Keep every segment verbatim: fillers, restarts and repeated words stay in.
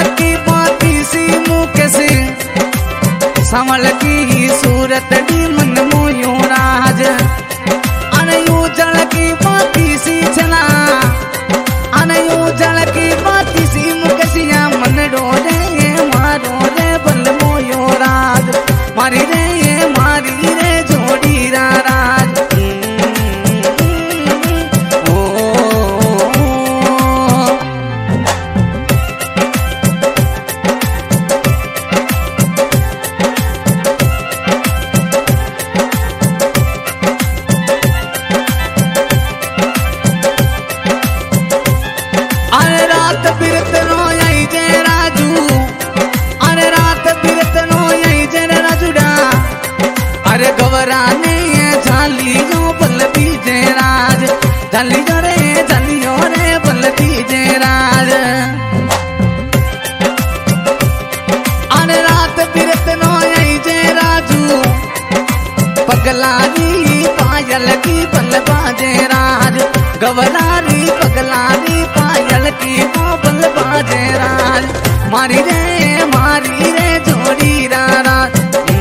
की बाती सी मुख से संवल की ही सूरत डी मन मोयो राज अनयू जल की बाती सी चला अनयू जल की बाती सी मुख सिया मन डोले मारो रे बल मोयो राज मारी रे मारी रे जोड़ी राज गवराने झाली जो बल बीजे राज झाली जो रे झालियो रे बल बीजे राज अरे रात बिरत नो आई जे राजू पगलारी पायल की बल बाजे राज गवरारी पगलारी पायल की वो बल बाजे राज मारी रे मारी रे जोड़ी राज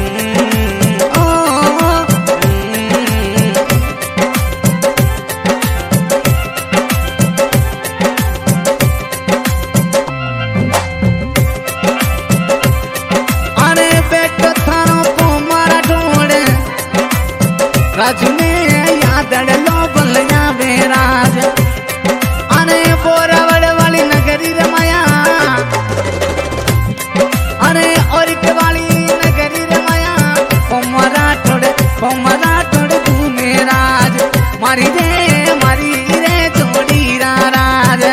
राजू ने याद लो बलिया बेराज अरे बोरावड़ वाली नगरी रमाया अरे और वाली नगरी रमाया पोमरा टोड़ पोमरा टोड़ घूमे राज मारी रे मारी रे जोड़ी राज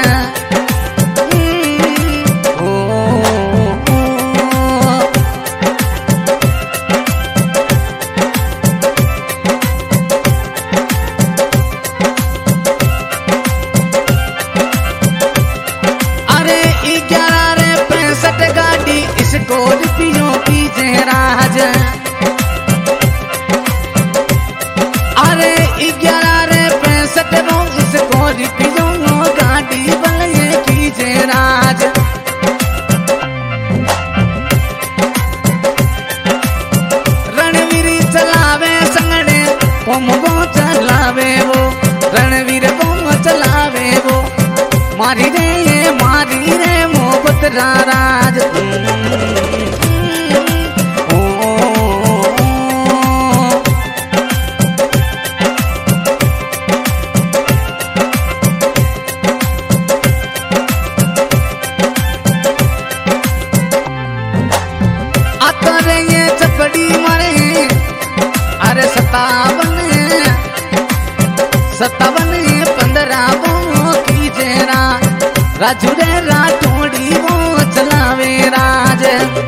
स्कॉर्पियो की जय राज अरे ग्यारह रे पैंसठ रो स्कॉर्पियो गाड़ी बल्ले की जय राज रणवीर चलावे संगड़े पोमो चलावे वो रणवीर पोमो चलावे वो मारी रे मारी रे मोहब्बत राज सत्तावन पंद्रह वो की जेरा राजू रे राठौड़ी वो चलावे राज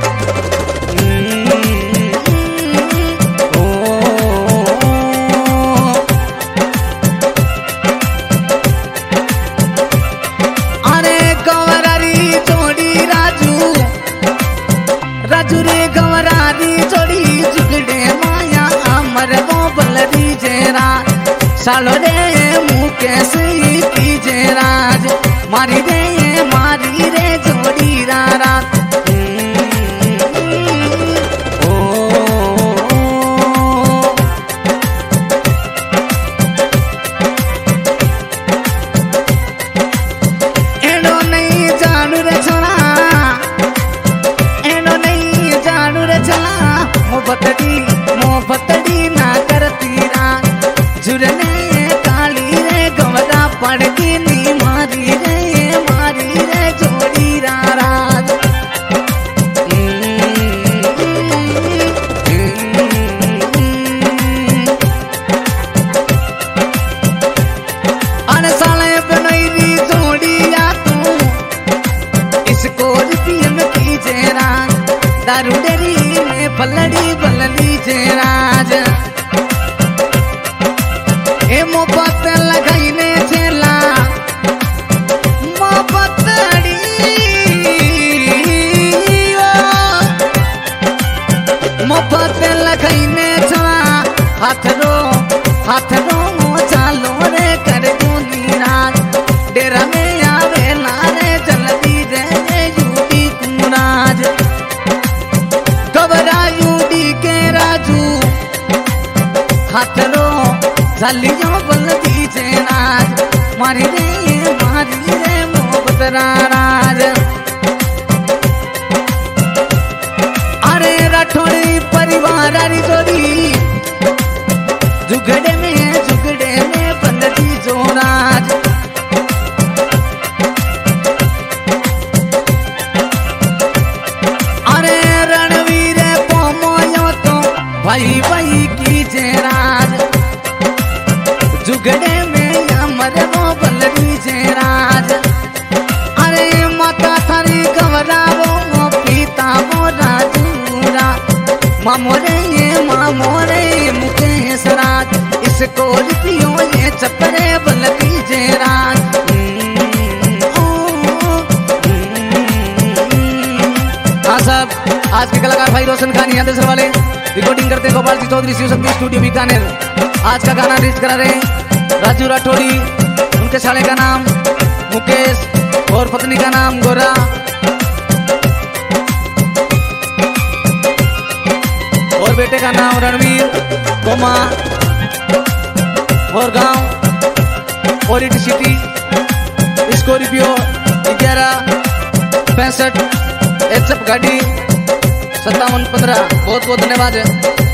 अरे गवरारी जोड़ी राजू राजू रे गवरारी जोड़ी जुगड़े माया अमर वो बलरी जेरा सालो रे मुकेश की जय राज मारी रे मारी रे जोड़ी रात एडो नहीं जानू रे छोरा एडो नहीं जानू रे छोरा मोहब्बतड़ी मोहब्बतड़ी ना करती रा जुरने पड़गी नी मारी रे मारी रे जोड़ी राज अरे साले बनई दी जोड़ी या तू इसको रिपियन की जेरा दारू डेरी में पलड़ी बलली जेराज ए मोहब्बत लगाईने चला मोहब्बतड़ी मोहब्बत लगाईने चला हाथ रो हाथ रो चालो रे कर दूनी रात डेरा में आवे ना रे जल्दी रे यूपी झालियों बल दीजे नाज मारी रे मारी रे मोहब्बत राज। अरे राठौड़ी परिवार री जोड़ी जुगड़े में जुगड़े में बंदी जो राज। अरे रणवीर पोमोयो तो भाई भाई की जेराज जुगड़े में अमर वो बलरी जेराज। अरे माता थारी गवरा वो पीता वो राजूरा मामोरे ये मामोरे मुकेश राज इसको लिपियो ये चपरे बलरी जेराज। हाँ साहब आज के कलाकार भाई रोशन खान यहाँ देसर वाले रिकॉर्डिंग करते गोपाल जी चौधरी शिव संगीत स्टूडियो बीकानेर। आज का गाना रिलीज करा रहे राजू राठौड़ी उनके साले का नाम मुकेश और पत्नी का नाम गोरा। और बेटे का नाम रणवीर कोमा और गांव ओरिट सिटी स्कॉर्पियो ग्यारह पैंसठ एच एफ गाड़ी सत्तावन पंद्रह। बहुत बहुत धन्यवाद।